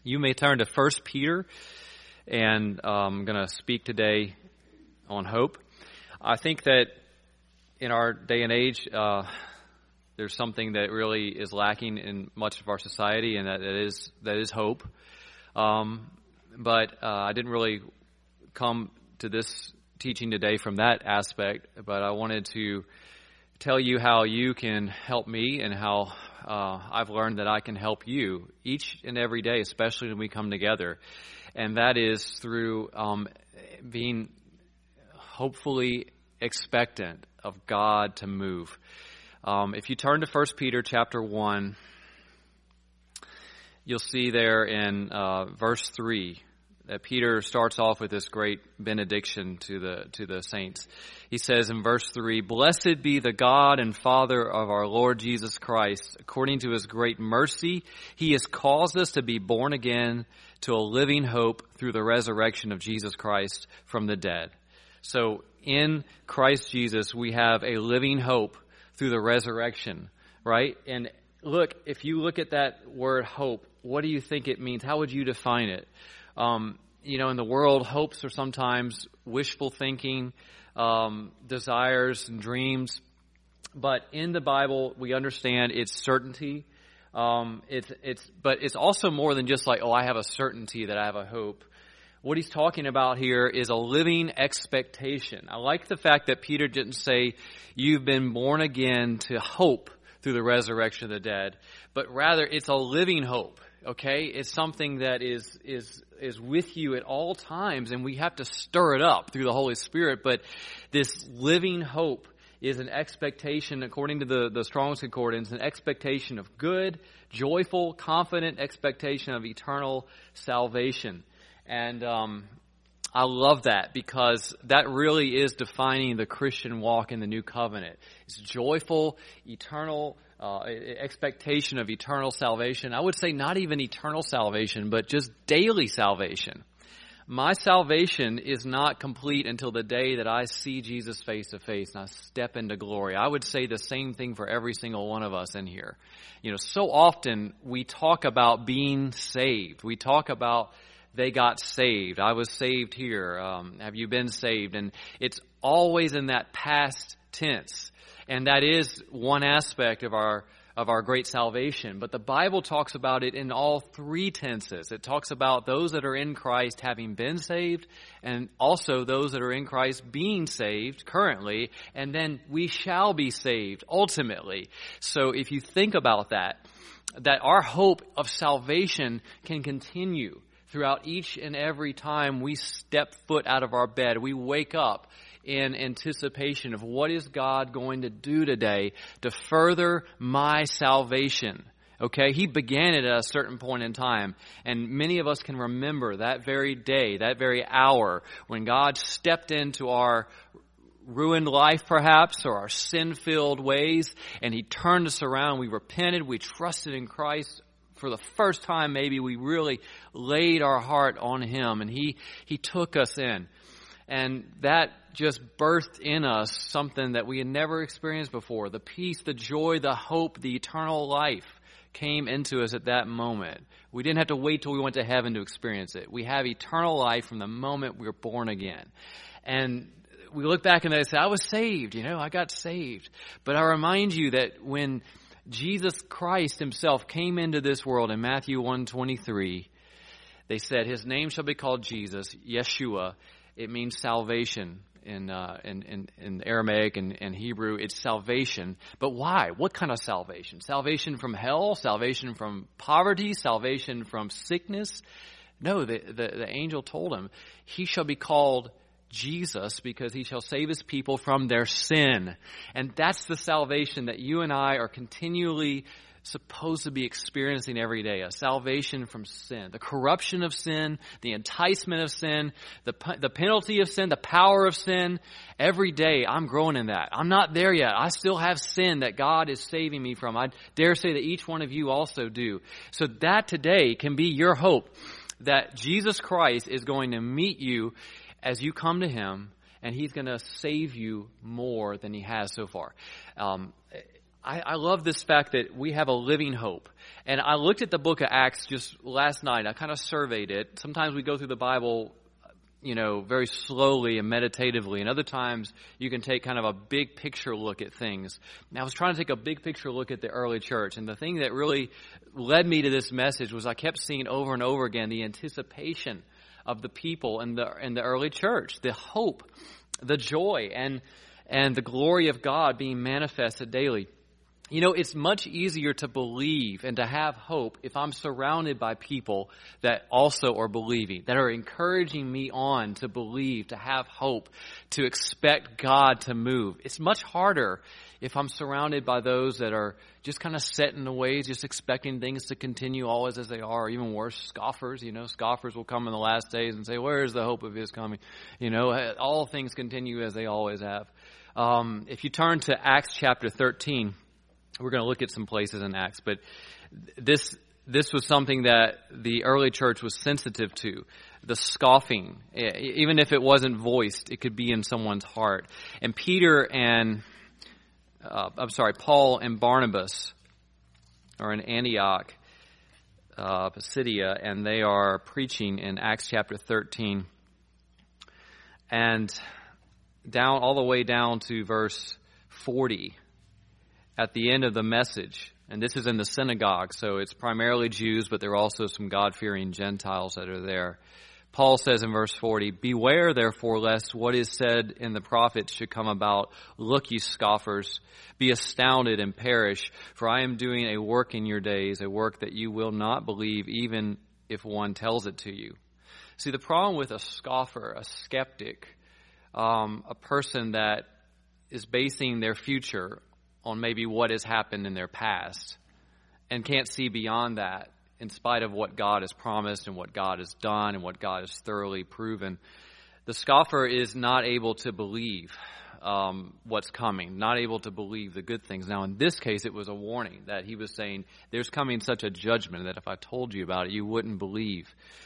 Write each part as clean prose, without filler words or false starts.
You may turn to 1 Peter, and I'm going to speak today on hope. I think that in our day and age, there's something that really is lacking in much of our society, and that is hope. But I didn't really come to this teaching today from that aspect, but I wanted to tell you how you can help me and how I've learned that I can help you each and every day, especially when we come together. And that is through being hopefully expectant of God to move. If you turn to 1 Peter chapter 1, you'll see there in verse 3 that Peter starts off with this great benediction to the saints. He says in verse 3, "Blessed be the God and Father of our Lord Jesus Christ. According to his great mercy, he has caused us to be born again to a living hope through the resurrection of Jesus Christ from the dead." So in Christ Jesus, we have a living hope through the resurrection, right? And look, if you look at that word hope, what do you think it means? How would you define it? In the world, hopes are sometimes wishful thinking, desires and dreams. But in the Bible, we understand it's certainty. But it's also more than just like, I have a certainty that I have a hope. What he's talking about here is a living expectation. I like the fact that Peter didn't say you've been born again to hope through the resurrection of the dead, but rather it's a living hope. Okay, it's something that is with you at all times, and we have to stir it up through the Holy Spirit. But this living hope is an expectation, according to the Strong's Concordance, an expectation of good, joyful, confident expectation of eternal salvation. And I love that because that really is defining the Christian walk in the New Covenant. It's joyful, eternal expectation of eternal salvation. I would say not even eternal salvation, but just daily salvation. My salvation is not complete until the day that I see Jesus face to face and I step into glory. I would say the same thing for every single one of us in here. So often we talk about being saved. We talk about they got saved. I was saved here. Have you been saved? And it's always in that past tense. And that is one aspect of our great salvation. But the Bible talks about it in all three tenses. It talks about those that are in Christ having been saved, and also those that are in Christ being saved currently, and then we shall be saved ultimately. So if you think about that our hope of salvation can continue throughout each and every time we step foot out of our bed, we wake up in anticipation of what is God going to do today to further my salvation. Okay, he began it at a certain point in time, and many of us can remember that very day, that very hour when God stepped into our ruined life perhaps, or our sin-filled ways, and he turned us around. We repented, we trusted in Christ. For the first time, maybe we really laid our heart on him, and he took us in. And that just birthed in us something that we had never experienced before. The peace, the joy, the hope, the eternal life came into us at that moment. We didn't have to wait till we went to heaven to experience it. We have eternal life from the moment we were born again. And we look back and I say, I was saved, I got saved. But I remind you that when Jesus Christ himself came into this world in Matthew 1:23, they said his name shall be called Jesus, Yeshua. It means salvation in Aramaic and Hebrew. It's salvation. But why? What kind of salvation? Salvation from hell? Salvation from poverty? Salvation from sickness? No, the angel told him, he shall be called Jesus because he shall save his people from their sin. And that's the salvation that you and I are continually supposed to be experiencing every day, a salvation from sin, the corruption of sin, the enticement of sin, the penalty of sin, the power of sin. Every day I'm growing in that. I'm not there yet. I still have sin that God is saving me from. I dare say that each one of you also do. So that today can be your hope that Jesus Christ is going to meet you as you come to him, and he's going to save you more than he has so far. I love this fact that we have a living hope. And I looked at the book of Acts just last night. I kind of surveyed it. Sometimes we go through the Bible, very slowly and meditatively. And other times you can take kind of a big picture look at things. And I was trying to take a big picture look at the early church. And the thing that really led me to this message was I kept seeing over and over again the anticipation of the people in the early church, the hope, the joy, and the glory of God being manifested daily. It's much easier to believe and to have hope if I'm surrounded by people that also are believing, that are encouraging me on to believe, to have hope, to expect God to move. It's much harder if I'm surrounded by those that are just kind of set in the ways, just expecting things to continue always as they are, or even worse, scoffers. Scoffers will come in the last days and say, where is the hope of his coming? All things continue as they always have. If you turn to Acts chapter 13, we're going to look at some places in Acts, but this was something that the early church was sensitive to. The scoffing, even if it wasn't voiced, it could be in someone's heart. And Paul and Barnabas are in Antioch, Pisidia, and they are preaching in Acts chapter 13. And all the way down to verse 40. At the end of the message, and this is in the synagogue, so it's primarily Jews, but there are also some God-fearing Gentiles that are there. Paul says in verse 40, beware, therefore, lest what is said in the prophets should come about. Look, you scoffers, be astounded and perish, for I am doing a work in your days, a work that you will not believe, even if one tells it to you. See, the problem with a scoffer, a skeptic, a person that is basing their future on maybe what has happened in their past and can't see beyond that in spite of what God has promised and what God has done and what God has thoroughly proven. The scoffer is not able to believe what's coming, not able to believe the good things. Now, in this case, it was a warning that he was saying there's coming such a judgment that if I told you about it, you wouldn't believe.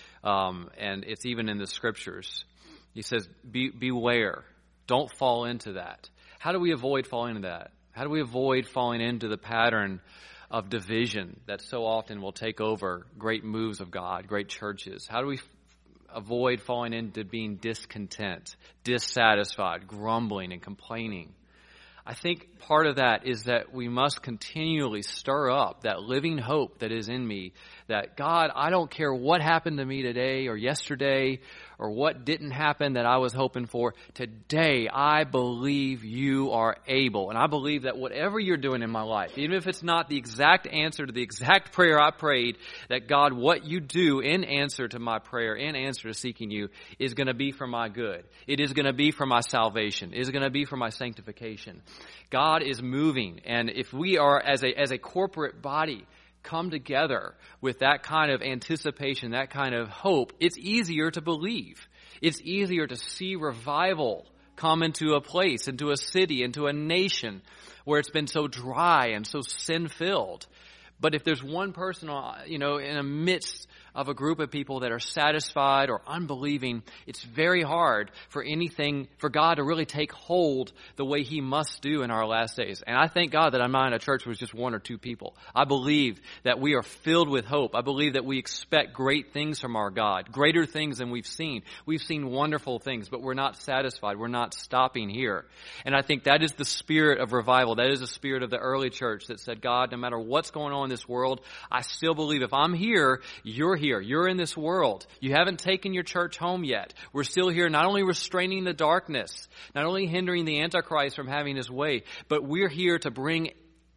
And it's even in the scriptures. He says, beware. Don't fall into that. How do we avoid falling into that? How do we avoid falling into the pattern of division that so often will take over great moves of God, great churches? How do we avoid falling into being discontent, dissatisfied, grumbling, and complaining? I think part of that is that we must continually stir up that living hope that is in me, that God, I don't care what happened to me today or yesterday or what didn't happen that I was hoping for. Today, I believe you are able. And I believe that whatever you're doing in my life, even if it's not the exact answer to the exact prayer I prayed, that God, what you do in answer to my prayer, in answer to seeking you, is going to be for my good. It is going to be for my salvation. It is going to be for my sanctification. God is moving. And if we are, as a corporate body, come together with that kind of anticipation, that kind of hope, it's easier to believe. It's easier to see revival come into a place, into a city, into a nation where it's been so dry and so sin-filled. But if there's one person, in the midst of a group of people that are satisfied or unbelieving, it's very hard for God to really take hold the way he must do in our last days. And I thank God that I'm not in a church with just one or two people. I believe that we are filled with hope. I believe that we expect great things from our God, greater things than we've seen. We've seen wonderful things, but we're not satisfied. We're not stopping here. And I think that is the spirit of revival. That is the spirit of the early church that said, God, no matter what's going on in this world, I still believe if I'm here, you're here. You're in this world. You haven't taken your church home yet. We're still here, not only restraining the darkness, not only hindering the Antichrist from having his way, but we're here to bring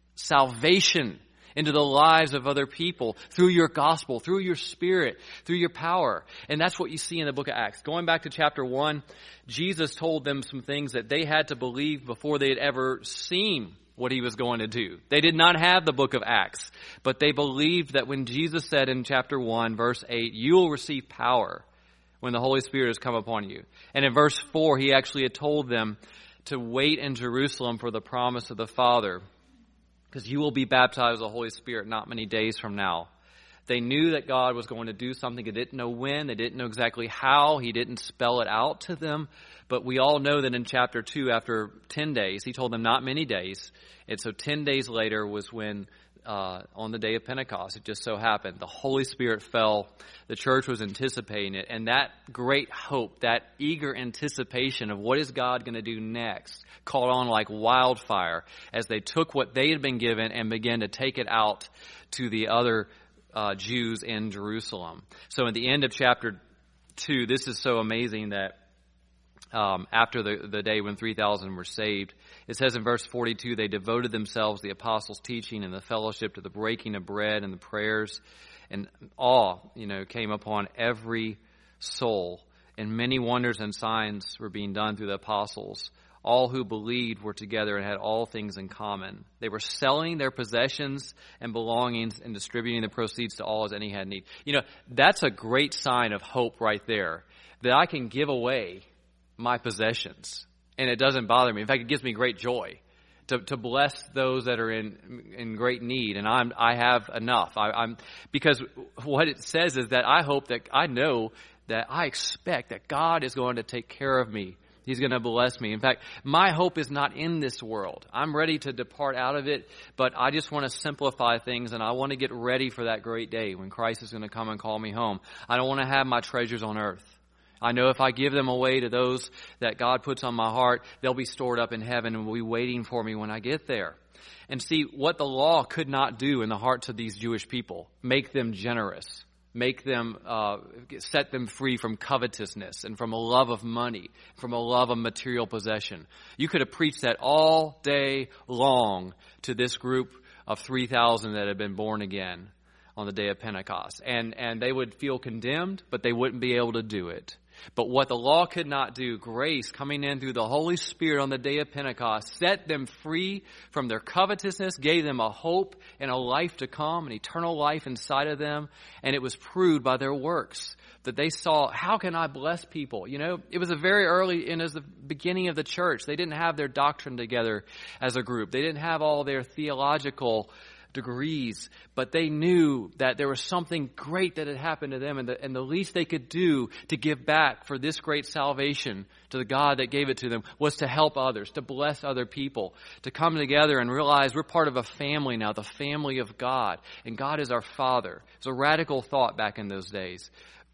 salvation into the lives of other people through your gospel, through your spirit, through your power. And that's what you see in the book of Acts. Going back to chapter 1, Jesus told them some things that they had to believe before they had ever seen what he was going to do. They did not have the book of Acts, but they believed that when Jesus said in chapter 1, verse 8, you will receive power when the Holy Spirit has come upon you. And in verse 4, he actually had told them to wait in Jerusalem for the promise of the Father, because you will be baptized with the Holy Spirit not many days from now. They knew that God was going to do something. They didn't know when. They didn't know exactly how. He didn't spell it out to them. But we all know that in chapter 2, after 10 days, he told them not many days. And so 10 days later was when, on the day of Pentecost, it just so happened, the Holy Spirit fell. The church was anticipating it. And that great hope, that eager anticipation of what is God going to do next, caught on like wildfire as they took what they had been given and began to take it out to the other Jews in Jerusalem. So at the end of chapter 2, this is so amazing that after the day when 3,000 were saved, it says in verse 42, they devoted themselves to the apostles' teaching and the fellowship, to the breaking of bread and the prayers, and awe, came upon every soul, and many wonders and signs were being done through the apostles. All who believed were together and had all things in common. They were selling their possessions and belongings and distributing the proceeds to all as any had need. That's a great sign of hope right there, that I can give away my possessions and it doesn't bother me. In fact, it gives me great joy to bless those that are in great need, and I have enough. Because what it says is that I know that I expect that God is going to take care of me. He's going to bless me. In fact, my hope is not in this world. I'm ready to depart out of it, but I just want to simplify things, and I want to get ready for that great day when Christ is going to come and call me home. I don't want to have my treasures on earth. I know if I give them away to those that God puts on my heart, they'll be stored up in heaven and will be waiting for me when I get there. And see, what the law could not do in the hearts of these Jewish people, make them generous. Make them, set them free from covetousness and from a love of money, from a love of material possession. You could have preached that all day long to this group of 3,000 that had been born again on the day of Pentecost. And they would feel condemned, but they wouldn't be able to do it. But what the law could not do, grace coming in through the Holy Spirit on the day of Pentecost, set them free from their covetousness, gave them a hope and a life to come, an eternal life inside of them. And it was proved by their works that they saw, how can I bless people? It was a very early, and as the beginning of the church, they didn't have their doctrine together as a group. They didn't have all their theological degrees, but they knew that there was something great that had happened to them, and the least they could do to give back for this great salvation to the God that gave it to them was to help others, to bless other people, to come together and realize we're part of a family now, the family of God, and God is our Father. It's a radical thought back in those days.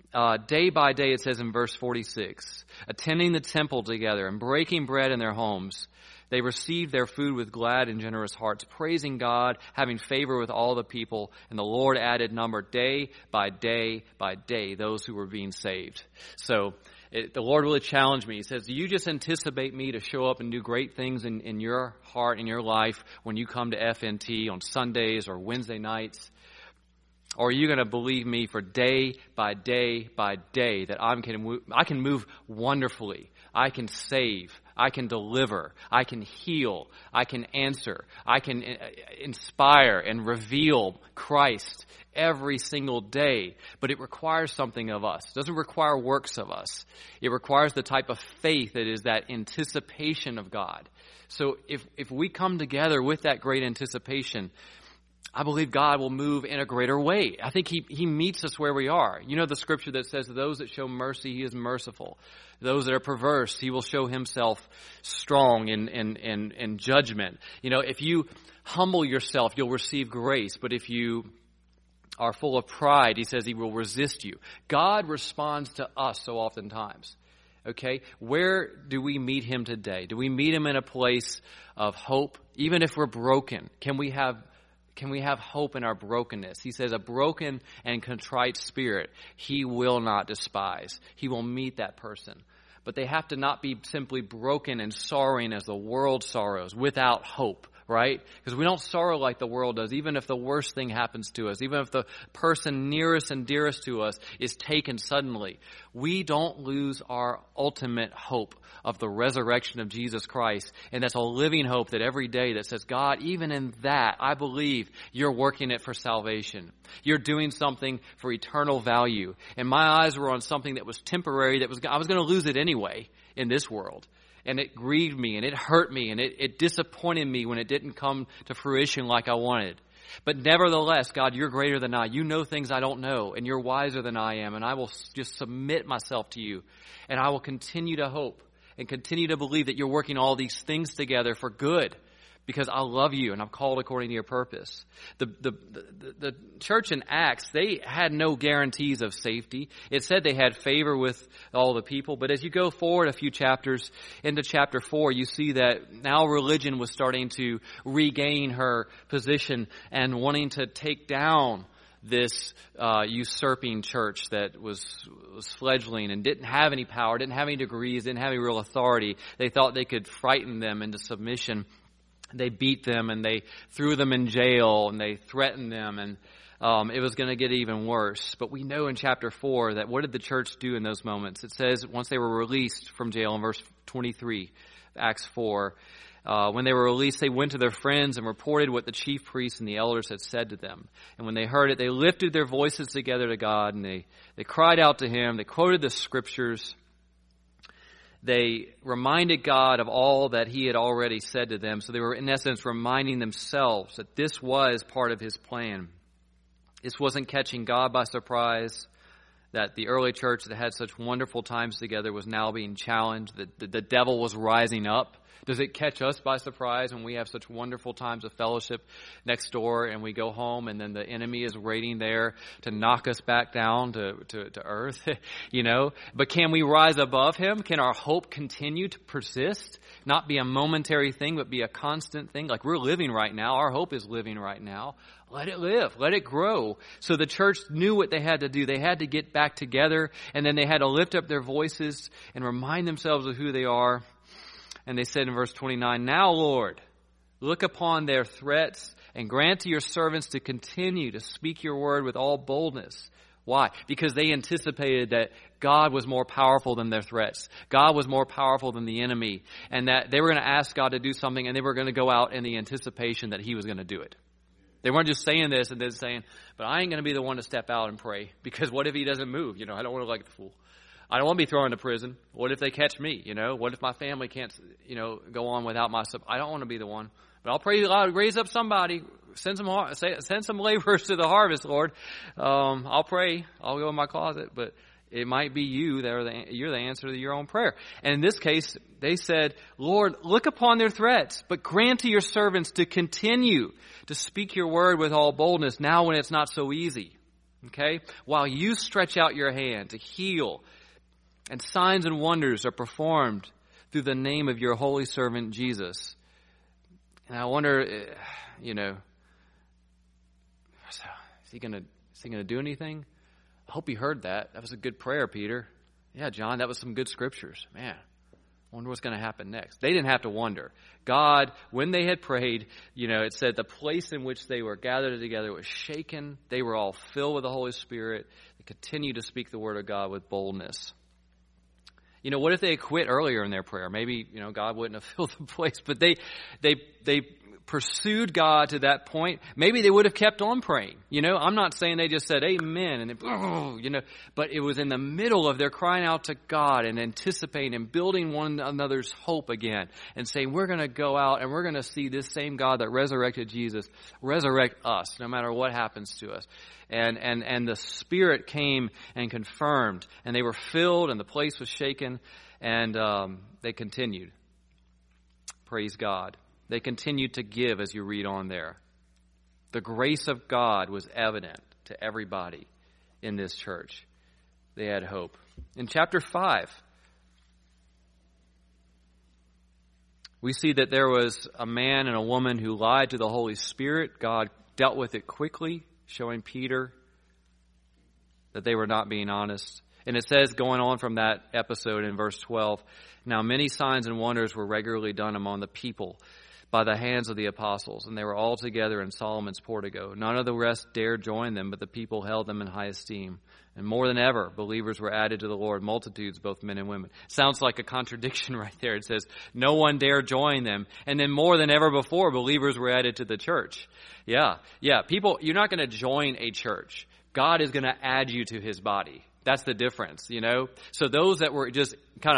Day by day, it says in verse 46, attending the temple together and breaking bread in their homes, they received their food with glad and generous hearts, praising God, having favor with all the people, and the Lord added number day by day by day those who were being saved. So the Lord really challenged me. He says, do you just anticipate me to show up and do great things in your heart, in your life, when you come to FNT on Sundays or Wednesday nights? Or are you going to believe me for day by day by day that I can move wonderfully? I can save. I can deliver. I can heal. I can answer. I can inspire and reveal Christ every single day. But it requires something of us. It doesn't require works of us. It requires the type of faith that is that anticipation of God. So if we come together with that great anticipation, I believe God will move in a greater way. I think He meets us where we are. You know the scripture that says, those that show mercy, He is merciful. Those that are perverse, He will show Himself strong in judgment. If you humble yourself, you'll receive grace. But if you are full of pride, He says He will resist you. God responds to us so oftentimes. Okay? Where do we meet Him today? Do we meet Him in a place of hope? Even if we're broken, can we have hope in our brokenness? He says a broken and contrite spirit He will not despise. He will meet that person. But they have to not be simply broken and sorrowing as the world sorrows, without hope, right? Because we don't sorrow like the world does, even if the worst thing happens to us, even if the person nearest and dearest to us is taken suddenly. We don't lose our ultimate hope of the resurrection of Jesus Christ. And that's a living hope that every day that says, God, even in that, I believe you're working it for salvation. You're doing something for eternal value. And my eyes were on something that was temporary, I was going to lose it anyway in this world. And it grieved me and it hurt me and it disappointed me when it didn't come to fruition like I wanted. But nevertheless, God, you're greater than I. You know things I don't know, and you're wiser than I am, and I will just submit myself to you, and I will continue to hope and continue to believe that you're working all these things together for good, because I love you and I'm called according to your purpose. The church in Acts, they had no guarantees of safety. It said they had favor with all the people, but as you go forward a few chapters into chapter 4, you see that now religion was starting to regain her position and wanting to take down this usurping church that was fledgling and didn't have any power, didn't have any degrees, didn't have any real authority. They thought they could frighten them into submission. They beat them and they threw them in jail and they threatened them, and it was going to get even worse. But we know in chapter 4 that what did the church do in those moments? It says once they were released from jail in verse 23, Acts 4, when they were released, they went to their friends and reported what the chief priests and the elders had said to them. And when they heard it, they lifted their voices together to God, and they cried out to him. They quoted the scriptures. They reminded God of all that he had already said to them. So they were, in essence, reminding themselves that this was part of his plan. This wasn't catching God by surprise, that the early church that had such wonderful times together was now being challenged, that the devil was rising up. Does it catch us by surprise when we have such wonderful times of fellowship next door and we go home and then the enemy is waiting there to knock us back down to earth, you know? But can we rise above him? Can our hope continue to persist? Not be a momentary thing, but be a constant thing? Like we're living right now. Our hope is living right now. Let it live. Let it grow. So the church knew what they had to do. They had to get back together, and then they had to lift up their voices and remind themselves of who they are. And they said in verse 29, "Now, Lord, look upon their threats and grant to your servants to continue to speak your word with all boldness." Why? Because they anticipated that God was more powerful than their threats. God was more powerful than the enemy. And that they were going to ask God to do something, and they were going to go out in the anticipation that he was going to do it. They weren't just saying this and then saying, but I ain't going to be the one to step out and pray, because what if he doesn't move? You know, I don't want to look like the fool. I don't want to be thrown into prison. What if they catch me? You know, what if my family can't, you know, go on without my support? I don't want to be the one. But I'll pray God raise up somebody, send some laborers to the harvest, Lord. I'll pray. I'll go in my closet, but it might be you that you're the answer to your own prayer. And in this case, they said, "Lord, look upon their threats, but grant to your servants to continue to speak your word with all boldness now when it's not so easy." Okay? While you stretch out your hand to heal, and signs and wonders are performed through the name of your holy servant Jesus. And I wonder, you know, is he going to do anything? I hope he heard that. That was a good prayer, Peter. Yeah, John, that was some good scriptures. Man, I wonder what's going to happen next. They didn't have to wonder. God, when they had prayed, you know, it said the place in which they were gathered together was shaken. They were all filled with the Holy Spirit. They continued to speak the word of God with boldness. You know, what if they had quit earlier in their prayer? Maybe, you know, God wouldn't have filled the place, but they pursued God to that point. Maybe they would have kept on praying. You know, I'm not saying they just said amen and then, you know, but it was in the middle of their crying out to God and anticipating and building one another's hope again and saying, we're going to go out and we're going to see this same God that resurrected Jesus resurrect us no matter what happens to us. And the Spirit came and confirmed, and they were filled, and the place was shaken, and they continued. Praise God. They continued to give, as you read on there. The grace of God was evident to everybody in this church. They had hope. In chapter 5, we see that there was a man and a woman who lied to the Holy Spirit. God dealt with it quickly, showing Peter that they were not being honest. And it says, going on from that episode in verse 12, "Now many signs and wonders were regularly done among the people by the hands of the apostles, and they were all together in Solomon's portico. None of the rest dared join them, but the people held them in high esteem. And more than ever, believers were added to the Lord, multitudes, both men and women." Sounds like a contradiction right there. It says, no one dare join them. And then more than ever before, believers were added to the church. Yeah. People, you're not going to join a church. God is going to add you to his body. That's the difference, you know. So those that were just kind of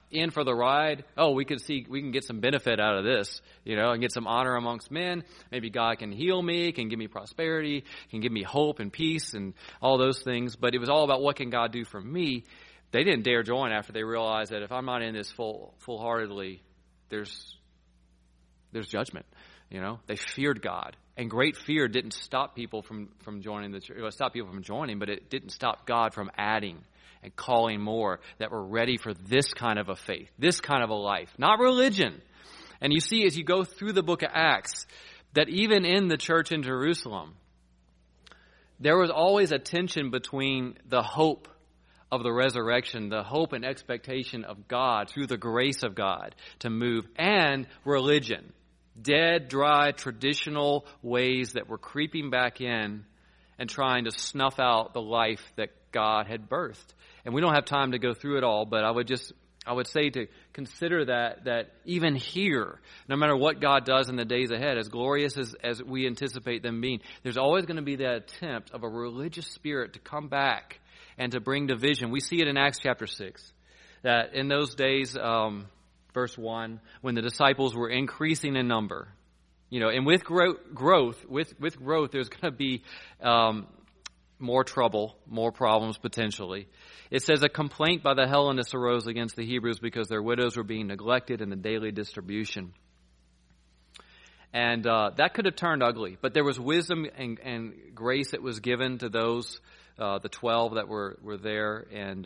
in for the ride. Oh, we can get some benefit out of this, and get some honor amongst men. Maybe God can heal me, can give me prosperity, can give me hope and peace and all those things. But it was all about what can God do for me. They didn't dare join after they realized that if I'm not in this full-heartedly, there's judgment. They feared God. And great fear didn't stop people from joining the church. It stopped people from joining, but it didn't stop God from adding and calling more that were ready for this kind of a faith, this kind of a life, not religion. And you see as you go through the book of Acts that even in the church in Jerusalem, there was always a tension between the hope of the resurrection, the hope and expectation of God through the grace of God to move, and religion. Dead, dry, traditional ways that were creeping back in and trying to snuff out the life that God had birthed. And we don't have time to go through it all, but I would say to consider that even here, no matter what God does in the days ahead, as glorious as we anticipate them being, there's always going to be that attempt of a religious spirit to come back and to bring division. We see it in Acts chapter 6, that in those days, verse 1, when the disciples were increasing in number, and with growth, there's going to be more trouble, more problems potentially. It says a complaint by the Hellenists arose against the Hebrews because their widows were being neglected in the daily distribution. And that could have turned ugly, but there was wisdom and grace that was given to those, the 12 that were there, and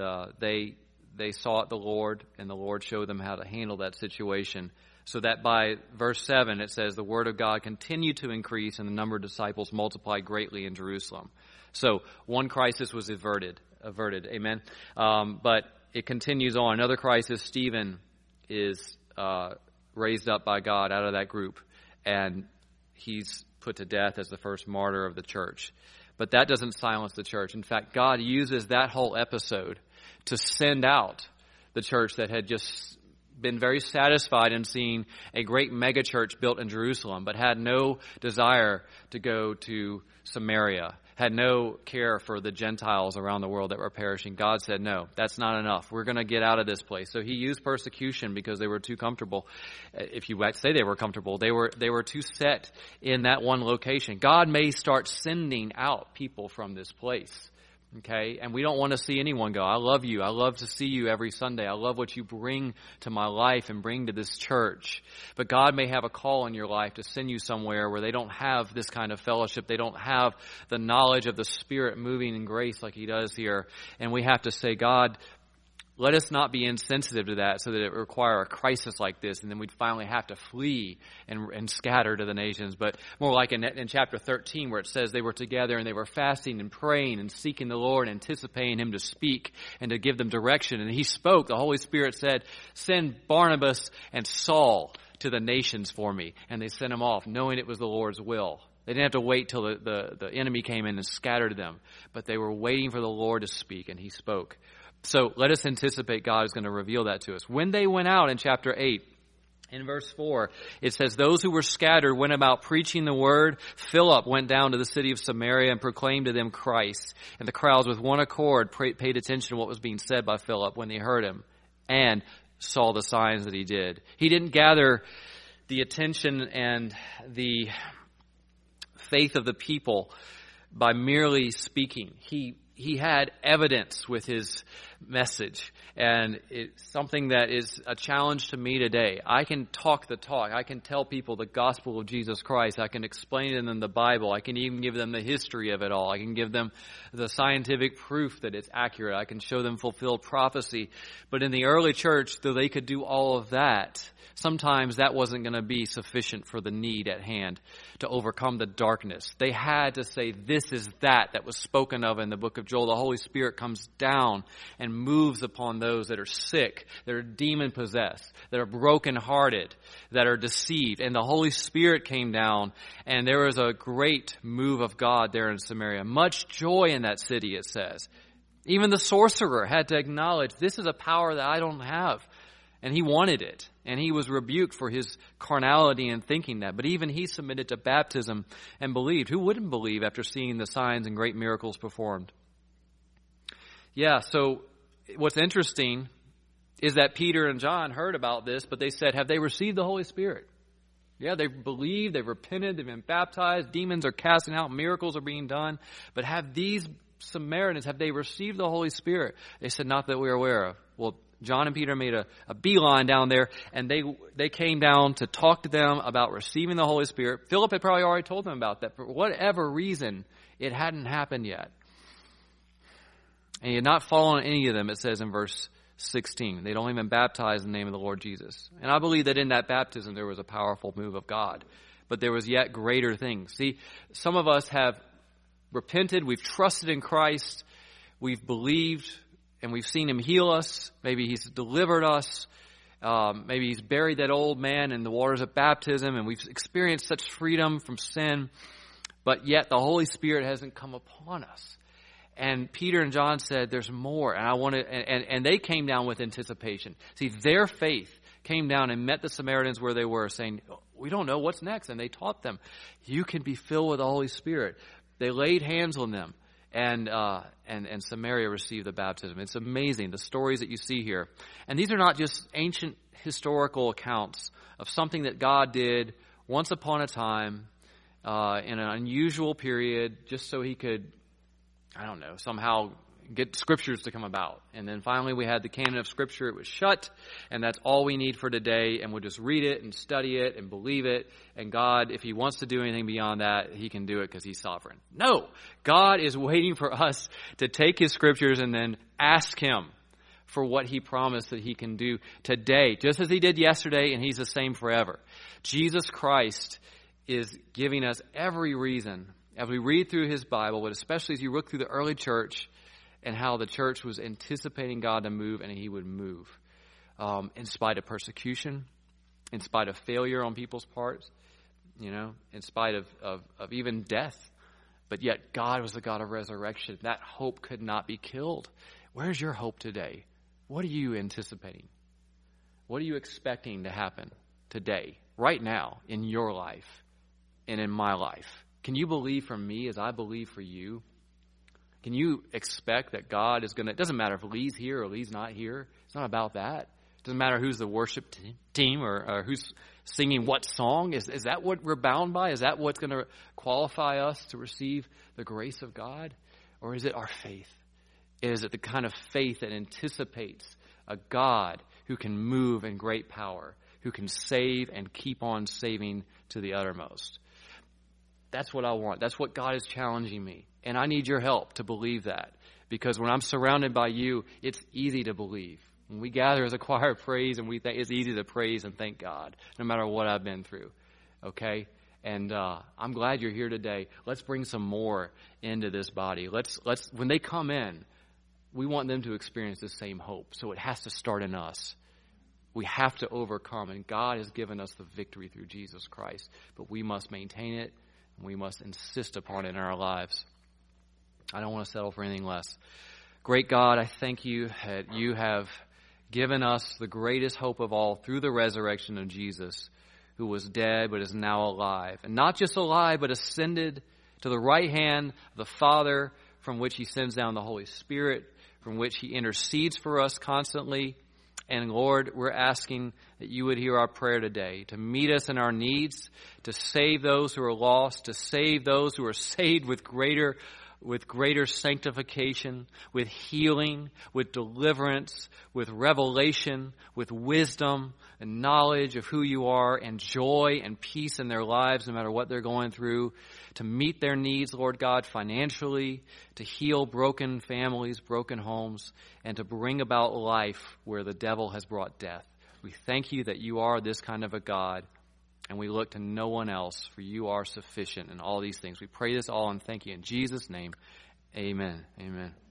they sought the Lord, and the Lord showed them how to handle that situation. So that by verse 7, it says, the word of God continued to increase, and the number of disciples multiplied greatly in Jerusalem. So one crisis was averted. Amen. But it continues on. Another crisis, Stephen is raised up by God out of that group, and he's put to death as the first martyr of the church. But that doesn't silence the church. In fact, God uses that whole episode to send out the church that had just been very satisfied in seeing a great megachurch built in Jerusalem, but had no desire to go to Samaria, had no care for the Gentiles around the world that were perishing. God said, no, that's not enough. We're going to get out of this place. So he used persecution because they were too comfortable. If you say they were comfortable, they were too set in that one location. God may start sending out people from this place. Okay, and we don't want to see anyone go, I love you. I love to see you every Sunday. I love what you bring to my life and bring to this church. But God may have a call in your life to send you somewhere where they don't have this kind of fellowship. They don't have the knowledge of the Spirit moving in grace like he does here. And we have to say, God, let us not be insensitive to that so that it would require a crisis like this, and then we'd finally have to flee and scatter to the nations. But more like in chapter 13, where it says they were together and they were fasting and praying and seeking the Lord, anticipating him to speak and to give them direction. And he spoke. The Holy Spirit said, send Barnabas and Saul to the nations for me. And they sent him off, knowing it was the Lord's will. They didn't have to wait till the enemy came in and scattered them. But they were waiting for the Lord to speak, and he spoke. So let us anticipate God is going to reveal that to us. When they went out in chapter 8, in verse 4, it says, those who were scattered went about preaching the word. Philip went down to the city of Samaria and proclaimed to them Christ. And the crowds with one accord paid attention to what was being said by Philip when they heard him and saw the signs that he did. He didn't gather the attention and the faith of the people by merely speaking. He had evidence with his message, and it's something that is a challenge to me today. I can talk the talk. I can tell people the gospel of Jesus Christ. I can explain to them the Bible. I can even give them the history of it all. I can give them the scientific proof that it's accurate. I can show them fulfilled prophecy. But in the early church, though they could do all of that, sometimes that wasn't going to be sufficient for the need at hand to overcome the darkness. They had to say, this is that was spoken of in the book of Joel. The Holy Spirit comes down and moves upon those that are sick, that are demon-possessed, that are broken-hearted, that are deceived. And the Holy Spirit came down, and there was a great move of God there in Samaria. Much joy in that city, it says. Even the sorcerer had to acknowledge, this is a power that I don't have. And he wanted it. And he was rebuked for his carnality in thinking that. But even he submitted to baptism and believed. Who wouldn't believe after seeing the signs and great miracles performed? Yeah, so what's interesting is that Peter and John heard about this, but they said, have they received the Holy Spirit? Yeah, they've believed, they've repented, they've been baptized, demons are casting out, miracles are being done. But have these Samaritans, have they received the Holy Spirit? They said, not that we're aware of. Well, John and Peter made a beeline down there, and they came down to talk to them about receiving the Holy Spirit. Philip had probably already told them about that. For whatever reason, it hadn't happened yet. And he had not fallen on any of them, it says in verse 16. They'd only been baptized in the name of the Lord Jesus. And I believe that in that baptism there was a powerful move of God. But there was yet greater things. See, some of us have repented, we've trusted in Christ, we've believed, and we've seen Him heal us. Maybe He's delivered us. Maybe He's buried that old man in the waters of baptism, and we've experienced such freedom from sin. But yet the Holy Spirit hasn't come upon us. And Peter and John said, there's more. And they came down with anticipation. See, their faith came down and met the Samaritans where they were, saying, we don't know what's next. And they taught them, you can be filled with the Holy Spirit. They laid hands on them, and Samaria received the baptism. It's amazing, the stories that you see here. And these are not just ancient historical accounts of something that God did once upon a time in an unusual period, just so He could, somehow get scriptures to come about. And then finally we had the canon of Scripture. It was shut, and that's all we need for today. And we'll just read it and study it and believe it. And God, if He wants to do anything beyond that, He can do it because He's sovereign. No! God is waiting for us to take His Scriptures and then ask Him for what He promised that He can do today, just as He did yesterday, and He's the same forever. Jesus Christ is giving us every reason, as we read through His Bible, but especially as you look through the early church and how the church was anticipating God to move, and He would move in spite of persecution, in spite of failure on people's parts, in spite of even death. But yet God was the God of resurrection. That hope could not be killed. Where's your hope today? What are you anticipating? What are you expecting to happen today, right now, in your life and in my life? Can you believe for me as I believe for you? Can you expect that God is going to... It doesn't matter if Lee's here or Lee's not here. It's not about that. It doesn't matter who's the worship team or who's singing what song. Is that what we're bound by? Is that what's going to qualify us to receive the grace of God? Or is it our faith? Is it the kind of faith that anticipates a God who can move in great power, who can save and keep on saving to the uttermost? That's what I want. That's what God is challenging me. And I need your help to believe that. Because when I'm surrounded by you, it's easy to believe. When we gather as a choir of praise, and it's easy to praise and thank God, no matter what I've been through. Okay? And I'm glad you're here today. Let's bring some more into this body. Let's when they come in, we want them to experience the same hope. So it has to start in us. We have to overcome. And God has given us the victory through Jesus Christ. But we must maintain it. We must insist upon it in our lives. I don't want to settle for anything less. Great God, I thank you that you have given us the greatest hope of all through the resurrection of Jesus, who was dead but is now alive. And not just alive, but ascended to the right hand of the Father, from which He sends down the Holy Spirit, from which He intercedes for us constantly. And Lord, we're asking that you would hear our prayer today, to meet us in our needs, to save those who are lost, to save those who are saved with greater sanctification, with healing, with deliverance, with revelation, with wisdom and knowledge of who you are, and joy and peace in their lives, no matter what they're going through, to meet their needs, Lord God, financially, to heal broken families, broken homes, and to bring about life where the devil has brought death. We thank you that you are this kind of a God, and we look to no one else, for you are sufficient in all these things. We pray this all and thank you in Jesus' name. Amen. Amen.